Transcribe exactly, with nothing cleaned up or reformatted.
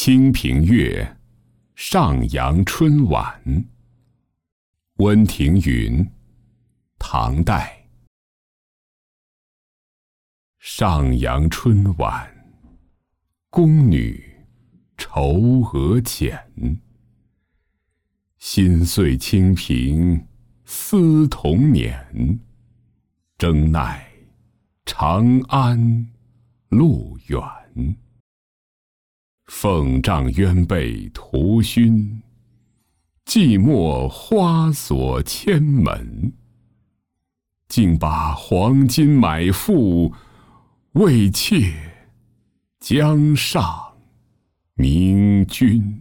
清平乐，上阳春晚。温庭筠，唐代。上阳春晚，宫女愁娥浅。心碎清平思童年，争奈长安路远。凤帐鸢被徒熏，寂寞花锁千门。竟把黄金买赋，为妾江上明君。